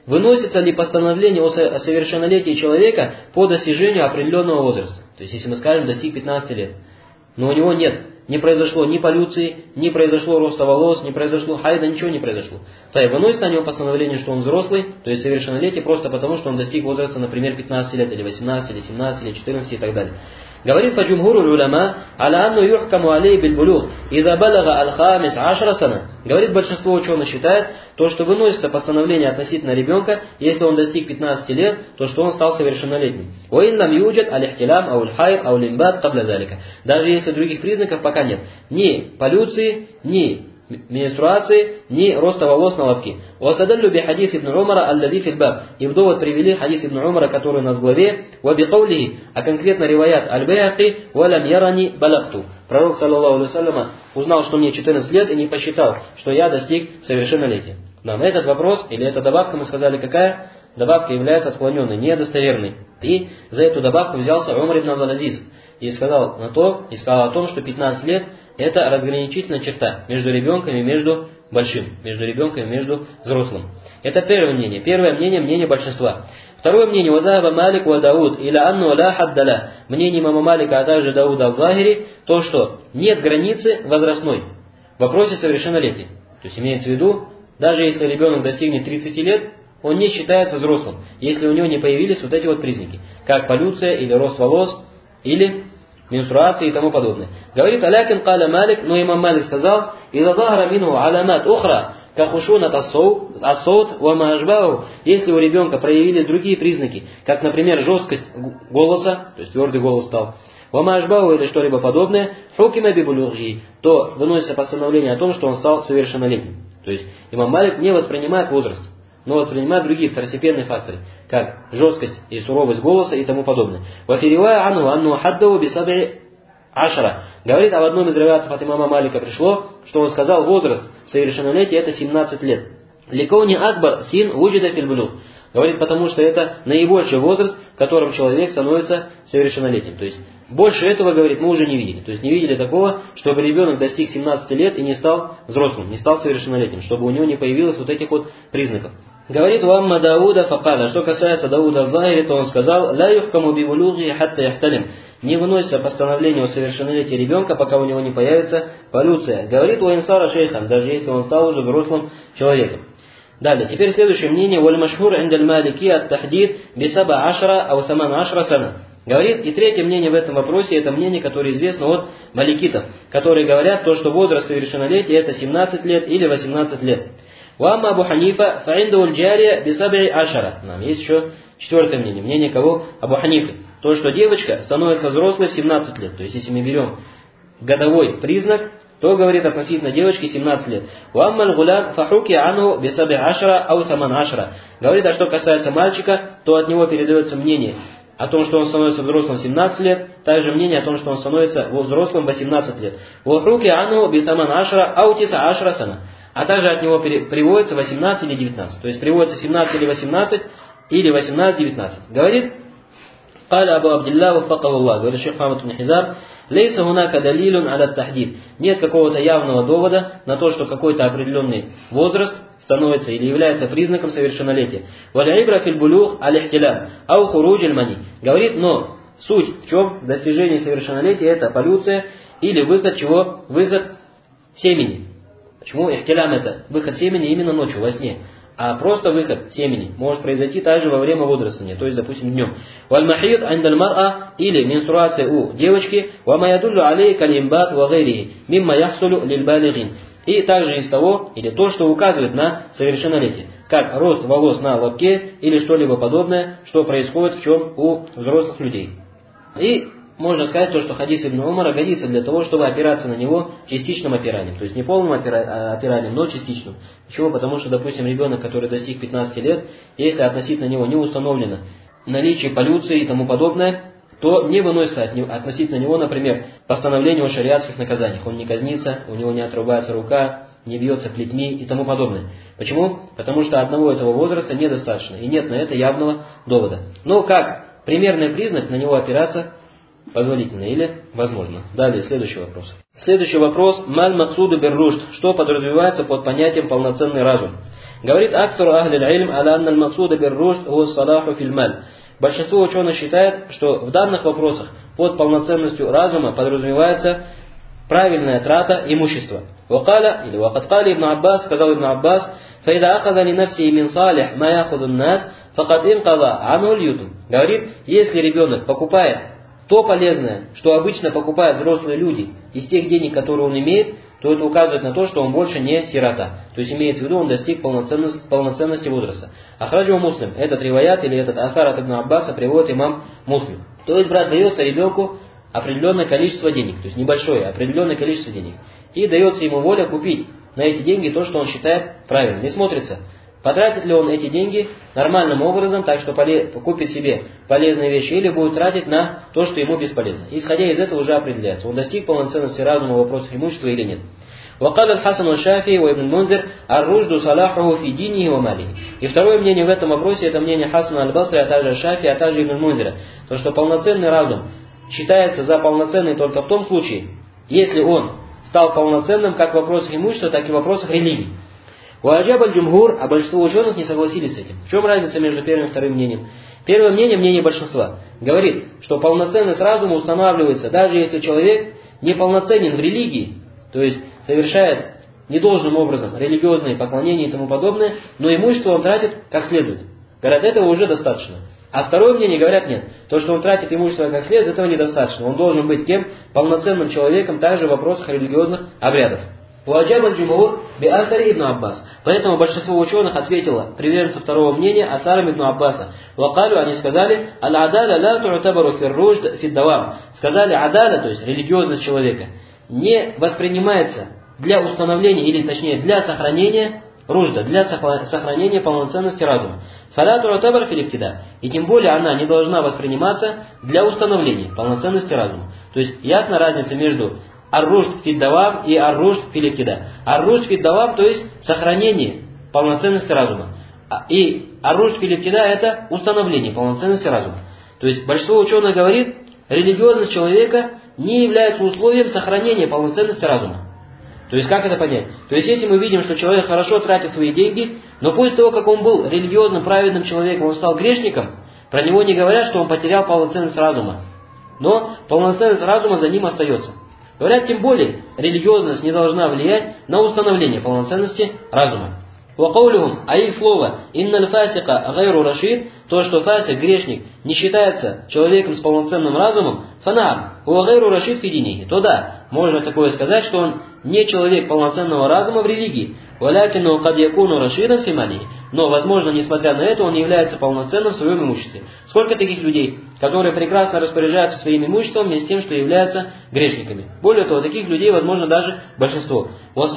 выносится ли постановление о совершеннолетии человека по достижению определенного возраста. То есть, если мы скажем, достиг пятнадцати лет, но у него нет, не произошло ни полюции, не произошло роста волос, не произошло хайда, ничего не произошло. То есть, выносится о нем постановление, что он взрослый, то есть совершеннолетие, просто потому, что он достиг возраста, например, пятнадцати лет, или восемнадцати, или семнадцати, или четырнадцати и так далее. Говорит фаджумхуру уляма, аля анну юхкаму алей биль-булуг, иза балага аль-хамис ашра сана. Говорит, большинство ученых считает, то, что выносится постановление относительно ребенка, если он достиг пятнадцати лет, то что он стал совершеннолетним. Уиннам юджат аль-ихтилам, ауль-хайд, ауль-имбат, кабля залика. Даже если других признаков пока нет. Ни полюции, ни менструации, ни роста волос на лобке. Васадаллю би хадис ибн Умара аллади фил баб. И в довод привели хадис ибн Умара, который у нас в главе, ва би каулихи, а конкретно риваят аль-Байхақи, валям ярани балахту. Пророк, саллаллаху алейхи ва саллям, узнал, что мне четырнадцать лет, и не посчитал, что я достиг совершеннолетия. Нам этот вопрос, или эта добавка, мы сказали, какая? Добавка является отклоненной, недостоверной. И за эту добавку взялся Умар ибн Абдул-Азиз. И сказал на то, и сказал о том, что пятнадцать лет это разграничительная черта между ребенком и между большим, между ребенком и между взрослым. Это первое мнение. Первое мнение, мнение большинства. Второе мнение, вазаба Малик ва Дауд, иля анну ла хаддаля. Мнение имама Малика, а также Дауда аль-Захири, то, что нет границы возрастной в вопросе совершеннолетия. То есть имеется в виду, даже если ребенок достигнет тридцати лет, он не считается взрослым, если у него не появились вот эти вот признаки, как полюция или рост волос, или менструации и тому подобное. Говорит алякин каля Малик, но имам Малик сказал, «Ида захара минху аламат ухра, кахушунат ассоут ва маажбау». Если у ребенка проявились другие признаки, как, например, жесткость голоса, то есть твердый голос стал, ва маажбау или что-либо подобное, хукима бибулюхи, то выносится постановление о том, что он стал совершеннолетним. То есть имам Малик не воспринимает возраст, но воспринимает другие второстепенные факторы, как жесткость и суровость голоса и тому подобное. Вафиривая анну анну хаддау бисаби ашара. Говорит, а в одном из риваятов от имама Малика пришло, что он сказал, возраст совершеннолетия это семнадцать лет. Ликони акбар син вуджида фил булуг. Говорит, потому что это наибольший возраст, в котором человек становится совершеннолетним. То есть больше этого, говорит, мы уже не видели. То есть не видели такого, чтобы ребенок достиг семнадцати лет и не стал взрослым, не стал совершеннолетним, чтобы у него не появилось вот этих вот признаков. Говорит, вамма Дауда факаля. Что касается Дауда аль-Захири, то он сказал, ла юхкаму бивулуги хатта яхталим. Не выносится постановление о совершеннолетии ребенка, пока у него не появится полюция. Говорит, уинсара шейхан, даже если он стал уже взрослым человеком. Далее, теперь следующее мнение. Валь машхур индаль малики ат-тахдид бисаба ашра ау саман ашра сана. Говорит, и третье мнение в этом вопросе, это мнение, которое известно от маликитов, которые говорят, то, что возраст совершеннолетия это семнадцать лет или восемнадцать лет. Уамма Абу Ханифа фаиндау аль-джария бисаби ашара. Нам есть еще четвертое мнение. Мнение кого? Абу Ханифы. То, что девочка становится взрослой в семнадцать лет. То есть, если мы берем годовой признак, то, говорит, относительно девочки семнадцать лет. Уамма аль-гулям фахуки ану бисаби ашара ау саман ашара. Говорит, а что касается мальчика, то от него передается мнение о том, что он становится взрослым в семнадцать лет, также мнение о том, что он становится взрослым в восемнадцать лет. Вахуки ану бисаман ашара ау тиса ашара сана. А также от него приводится восемнадцать или девятнадцать. То есть приводится семнадцать или восемнадцать, или восемнадцать-девятнадцать. Говорит, قال Абу Абдилла ваффакаху Аллах, говорит шейх Мухаммад ибн Хизам, лейса хунака далилун аля тахдид. Нет какого-то явного довода на то, что какой-то определенный возраст становится или является признаком совершеннолетия. Валя ибра фил булух аль-ихтилям, ау хуруджь аль-мани. Говорит, но суть в чем? Достижение совершеннолетия это полюция или выход чего? Выход семени. Почему ихтилям это? Выход семени именно ночью, во сне. А просто выход семени может произойти также во время бодрствования, то есть, допустим, днем. Валь-махид андаль-мар'а или менструация у девочки, ва-маядуллю алей калимбат ва-гайрихи, мимма яхсулю лиль-балигин. И также из того, или то, что указывает на совершеннолетие, как рост волос на лобке или что-либо подобное, что происходит в чем у взрослых людей. И можно сказать то, что хадис ибн Умара годится для того, чтобы опираться на него частичным опиранием. То есть не полным опиранием, но частичным. Почему? Потому что, допустим, ребенок, который достиг пятнадцати лет, если относительно него не установлено наличие полюции и тому подобное, то не выносится от него, относительно него, например, постановление о шариатских наказаниях. Он не казнится, у него не отрубается рука, не бьется плетьми и тому подобное. Почему? Потому что одного этого возраста недостаточно. И нет на это явного довода. Но как примерный признак на него опираться позволительно или возможно. Далее, следующий вопрос. Следующий вопрос. Маль максуду бер рушд. Что подразумевается под понятием полноценный разум? Говорит Аксару ахлиль ильм аля анна аль-максуда бир-рушд хуа ас-салаху фил маль. Большинство ученых считает, что в данных вопросах под полноценностью разума подразумевается правильная трата имущества. Вакаля или вакаткали ибн Аббас, сказал ибн Аббас, файда ахаза ли нафси мин салих ма яхуду нас, факад инкала анху льютум. Говорит, если ребенок покупает то полезное, что обычно покупают взрослые люди из тех денег, которые он имеет, то это указывает на то, что он больше не сирота. То есть имеется в виду, он достиг полноценности, полноценности возраста. Ахраджу муслим, этот риваят или этот асар от ибн Аббаса приводит имам Муслим. То есть, брат, дается ребенку определенное количество денег, то есть небольшое, определенное количество денег. И дается ему воля купить на эти деньги то, что он считает правильным. Не смотрится, потратит ли он эти деньги нормальным образом, так что купит себе полезные вещи, или будет тратить на то, что ему бесполезно. Исходя из этого уже определяется, он достиг полноценности разума в вопросах имущества или нет. وقال الحسن والشافعي وابن المنذر الرشد صلاحه في دينه وماله. И второе мнение в этом вопросе, это мнение Хасана аль-Басри, а также Шафи, а также Ибн Мунзира. То, что полноценный разум считается за полноценный только в том случае, если он стал полноценным как в вопросах имущества, так и в вопросах религии. Уаджаб аль-джумхур, а большинство ученых не согласились с этим. В чем разница между первым и вторым мнением? Первое мнение, мнение большинства, говорит, что полноценность разума устанавливается, даже если человек неполноценен в религии, то есть совершает недолжным образом религиозные поклонения и тому подобное, но имущество он тратит как следует. Говорят, этого уже достаточно. А второе мнение говорят, нет. То, что он тратит имущество как следует, этого недостаточно. Он должен быть кем? Полноценным человеком, также в вопросах религиозных обрядов. Уаджаб аль-джумхур би асари ибн Аббас. Поэтому большинство ученых ответило приверженцам второго мнения асарам ибн Аббаса. Вакалю, они сказали, аль-адаля ла ту'табару фир-рушд фид-давам. Сказали, адаля, то есть религиозность человека, не воспринимается для установления, или точнее для сохранения ружда, для сохранения полноценности разума. Фаля ту'табар фил-ибтида. И тем более она не должна восприниматься для установления полноценности разума. То есть ясна разница между ар-рушд фид-давам и ар-рушд фил-ибтида. Ар-рушд фид-давам, то есть сохранение полноценности разума. И ар-рушд фил-ибтида это установление полноценности разума. То есть большинство ученых говорит, религиозность человека не является условием сохранения полноценности разума. То есть как это понять? То есть если мы видим, что человек хорошо тратит свои деньги, но после того, как он был религиозным, праведным человеком, он стал грешником, про него не говорят, что он потерял полноценность разума. Но полноценность разума за ним остается. Говорят, тем более, религиозность не должна влиять на установление полноценности разума. Вакаулюхум, а их слово «инналь фасика гайру рашид», то, что фасик, грешник, не считается человеком с полноценным разумом, фанаар, уа гайру рашид фидинихи, то да, можно такое сказать, что он не человек полноценного разума в религии, валякину кад якуну рашидан фималихи. Но, возможно, несмотря на это, он не является полноценным в своем имуществе. Сколько таких людей, которые прекрасно распоряжаются своим имуществом, вместе с тем, что являются грешниками. Более того, таких людей, возможно, даже большинство.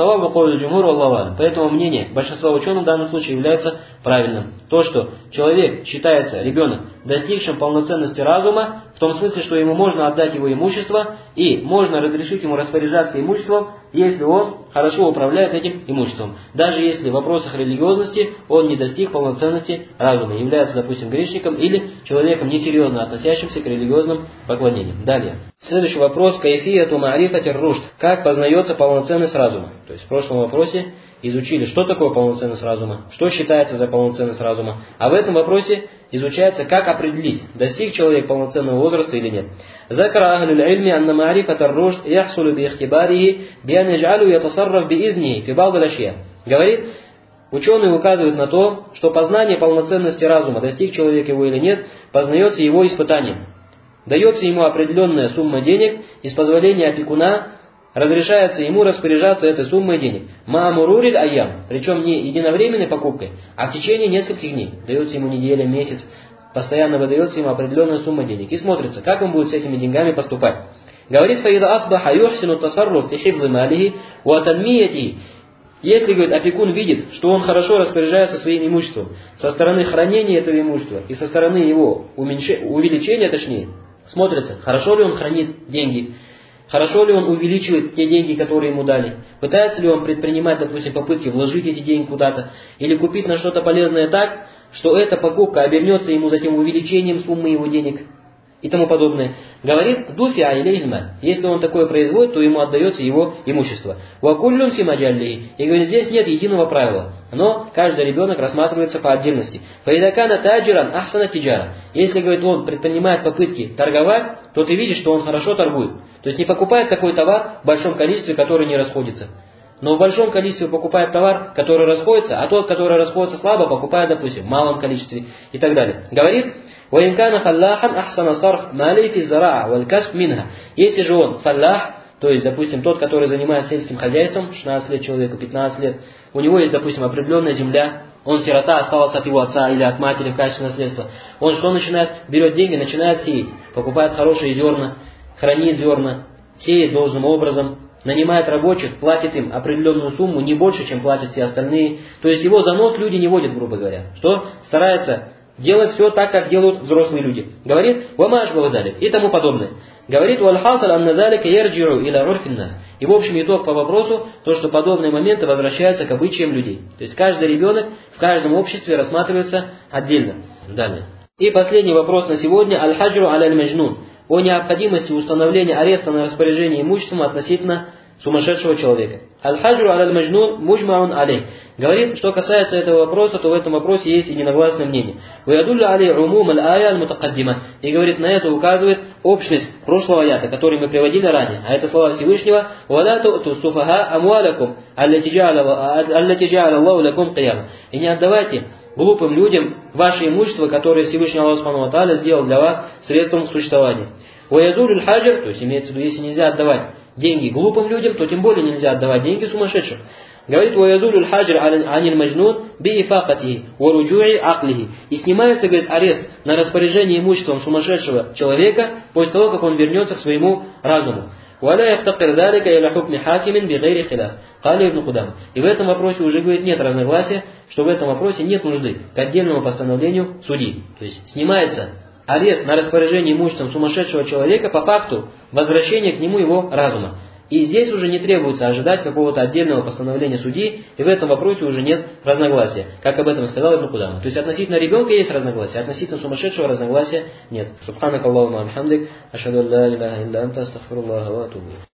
Поэтому мнение большинства ученых в данном случае является правильным. То, что человек считается, ребенок, достигшим полноценности разума, в том смысле, что ему можно отдать его имущество, и можно разрешить ему распоряжаться имуществом, если он хорошо управляет этим имуществом. Даже если в вопросах религиозности он не достиг полноценности разума, является, допустим, грешником или человеком несерьезно относящимся к религиозным поклонениям. Далее. Следующий вопрос. Кайфияту ма'рифати рушд. Как познается полноценность разума? То есть в прошлом вопросе изучили, что такое полноценность разума, что считается за полноценность разума. А в этом вопросе изучается, как определить, достиг человек полноценного возраста или нет. Закара ахлюль ильми анна ма'рифата рушд яхсулю би ихтибарихи би ан яджалю ятасарраф би изнихи фи ба'д аль-ашья. Говорит, ученые указывают на то, что познание полноценности разума, достиг человек его или нет, познается его испытанием. Дается ему определенная сумма денег, и с позволения опекуна разрешается ему распоряжаться этой суммой денег. Маамуруриль айям, причем не единовременной покупкой, а в течение нескольких дней. Дается ему неделя, месяц, постоянно выдается ему определенная сумма денег. И смотрится, как он будет с этими деньгами поступать. Говорит, фаида асбаха юхсину тасарруф фи хифзи малихи ва танмиятихи. Если, говорит, опекун видит, что он хорошо распоряжается своим имуществом со стороны хранения этого имущества и со стороны его уменьш... увеличения, точнее, смотрится, хорошо ли он хранит деньги, хорошо ли он увеличивает те деньги, которые ему дали, пытается ли он предпринимать, допустим, попытки вложить эти деньги куда-то или купить на что-то полезное так, что эта покупка обернется ему затем увеличением суммы его денег. и тому подобное. Говорит, дуфиа илейхима. Если он такое производит, то ему отдается его имущество. Вакуллюн фи маджаллихи. И говорит, здесь нет единого правила. Но каждый ребенок рассматривается по отдельности. Фаидакана таджиран ахсана тиджара. Если, говорит, он предпринимает попытки торговать, то ты видишь, что он хорошо торгует. То есть не покупает такой товар в большом количестве, который не расходится. Но в большом количестве покупает товар, который расходится, а тот, который расходится слабо, покупает, допустим, в малом количестве и так далее. Говорит, если же он фаллах, то есть, допустим, тот, который занимается сельским хозяйством, шестнадцать лет человеку, пятнадцать лет, у него есть, допустим, определенная земля, он сирота, осталась от его отца или от матери в качестве наследства. Он что начинает? Берет деньги, начинает сеять, покупает хорошие зерна, хранит зерна, сеет должным образом, нанимает рабочих, платит им определенную сумму, не больше, чем платят все остальные. То есть его занос люди не водят, грубо говоря. Что? Старается делать все так, как делают взрослые люди. Говорит, «Вамаш бавазалик» и тому подобное. Говорит, «Вальхасал анназалика ярджиру иля урфиннас». И в общем итог по вопросу, то, что подобные моменты возвращаются к обычаям людей. То есть каждый ребенок в каждом обществе рассматривается отдельно. Далее. И последний вопрос на сегодня. Аль-хаджру аль-маджнун. О необходимости установления ареста на распоряжение имуществом относительно сумасшедшего человека. Аль-хаджру аль-маджнун муджмаун алей. Говорит, что касается этого вопроса, то в этом вопросе есть и ненагласное мнение. Ваядуллю алей умум аль-ая аль-мутакаддима. И говорит, на это указывает общность прошлого аята, который мы приводили ранее. А это слова Всевышнего. Валя ту'ту суфаха амвалакум аллати джа'аля Аллаху лакум қияма. И не отдавайте глупым людям ваше имущество, которое Всевышний Аллах Субхану ва Тааля сделал для вас средством существования. Ваязулюль хаджр, то есть имеется в виду, если нельзя отдавать деньги глупым людям, то тем более нельзя отдавать деньги сумасшедшим. Говорит, ваязулюль хаджр аниль маджнун би ифакатихи ва руджуи аклихи. И снимается, говорит, арест на распоряжение имуществом сумасшедшего человека после того, как он вернется к своему разуму. ولا يفتقر ذلك إلى حكم حاكم بغير خلاف. قال ابن قدامة. И в этом вопросе уже, говорит, нет разногласия, что в этом вопросе нет нужды к отдельному постановлению судьи. То есть снимается арест на распоряжение имуществом сумасшедшего человека по факту возвращения к нему его разума. И здесь уже не требуется ожидать какого-то отдельного постановления судьи, и в этом вопросе уже нет разногласия, как об этом сказал Ибн Кудама. То есть относительно ребенка есть разногласия, относительно сумасшедшего разногласия нет. Субханак Аллахумма хамдик, ашхаду ан ла илляха илля анта, астагфируллаха ва атубу.